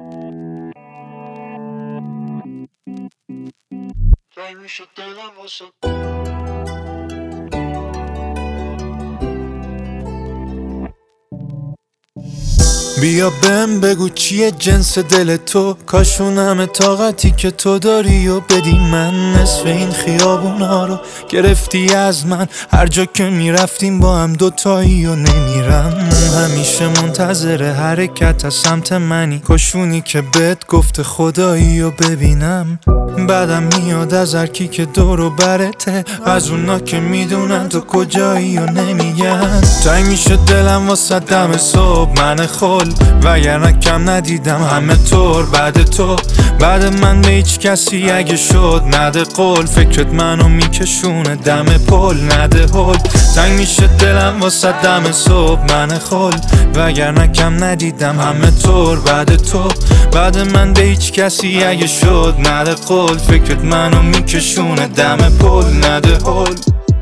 تنگ میشه دلم واسه بیا بهم بگو چیه جنس دل تو، کاشونم طاقتی که تو داری و بدی من. نصف این خیابونا رو گرفتی از من، هر جا که میرفتیم با هم دوتایی و نمیرم. همیشه منتظر حرکت از سمت منی، کاشونی که بهت گفته خدایی و ببینم. بعدم میاد از هرکی که دور و برته، از اونا که میدونن تو کجایی و نمیگن. تنگ میشه دلم واسه دم صبح من خل، وگرنه کم ندیدم همه طور بعد تو. بعد من به هیچ کسی اگه شد نده قول، فکرت منو میکشونه دم پل نده هل. تنگ میشه دلم واسه دم صبح من خل، وگرنه کم ندیدم همه طور بعد تو. بعد من به هیچ کسی اگه شد نده قول، فکرت منو میکشونه دم پل نده هل.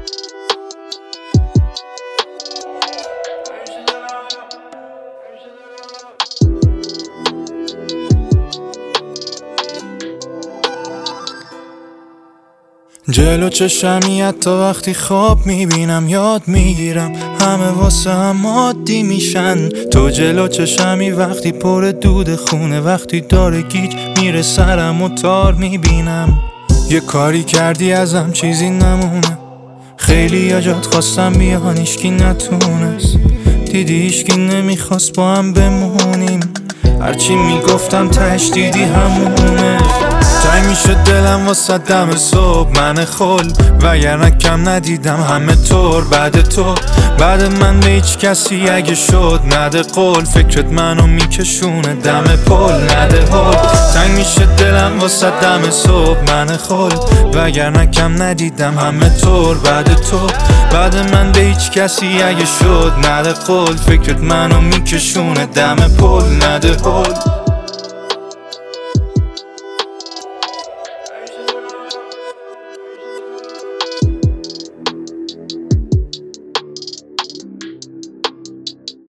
جلو چشمی حتی وقتی خواب میبینم یاد میگیرم، همه واسه هم عادی میشن. تو جلو چشمی وقتی پر دود خونه، وقتی داره گیج میره سرم و تار میبینم. یه کاری کردی ازم چیزی نمونه، خیلی یا جات خواستم بیان ایشکی نتونست. دیدی ایشکی نمیخواست با هم بمونیم، هرچی میگفتم تش دیدی همونه. تنگ میشه دلم واسه دم صبح من خل، وگرنه کم ندیدم همه طور بعد تو. بعد من به هیچ کسی اگه شد نده قول، فکرت منو میکشونه دم پل نده هل. تنگ میشه دلم واسه دم صبح من خل، وگرنه کم ندیدم همه طور بعد تو. بعد من به هیچ کسی اگه شد نده قول، فکرت منو میکشونه دم پل نده هل.